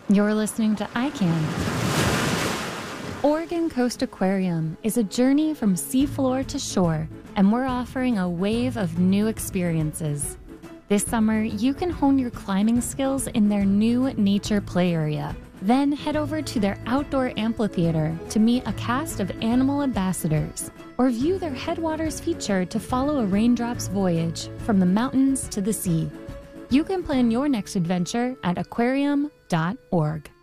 You're listening to iCan. Oregon Coast Aquarium is a journey from seafloor to shore, and we're offering a wave of new experiences. This summer, you can hone your climbing skills in their new nature play area. Then head over to their outdoor amphitheater to meet a cast of animal ambassadors, or view their Headwaters feature to follow a raindrop's voyage from the mountains to the sea. You can plan your next adventure at aquarium.org.